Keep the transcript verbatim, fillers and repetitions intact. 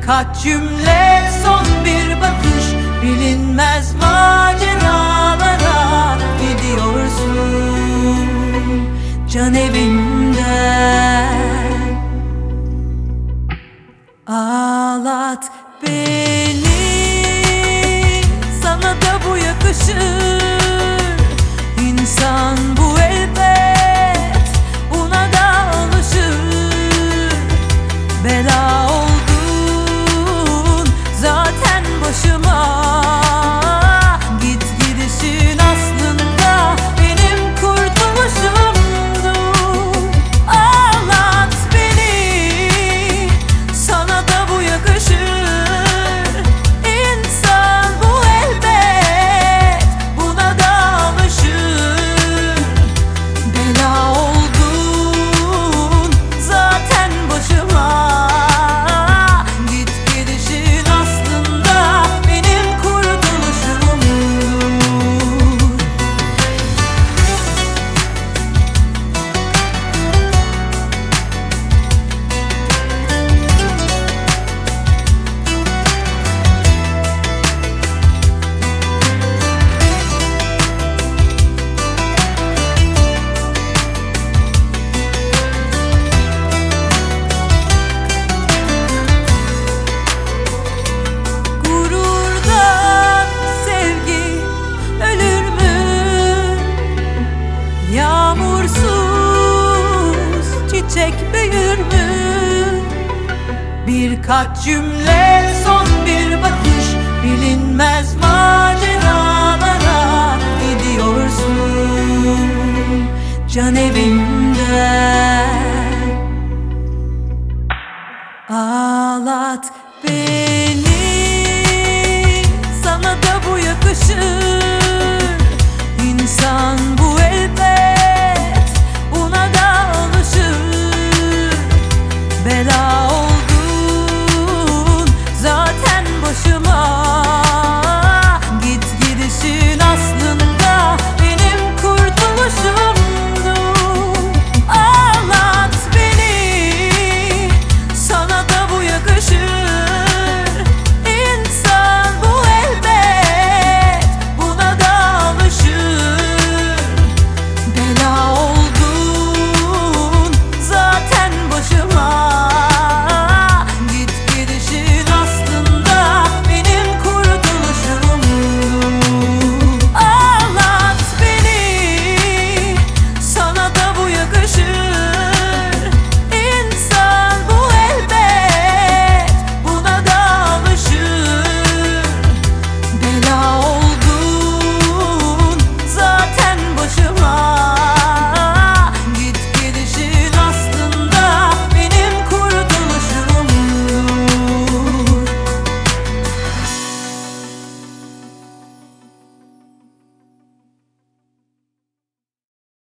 Birkaç cümle, son bir bakış, bilinmez maceralara gidiyorsun can evimden. Ağlat beni, sana da bu yakışır. İnsan bu elbet, buna da alışır. Bela oldun zaten başıma. Git gidişin aslında benim kurtuluşumdu. Ağlat beni, sana da bu yakışır. İnsan bu elbet, buna da alışır. Bela oldun zaten başıma. Git gidişin aslında benim kurtuluşumdu. Gururdan sevgi ölür mü? Yağmursuz çiçek büyür mü? Birkaç cümle, son bir bakış, bilinmez maceralara gidiyorsun can evimden.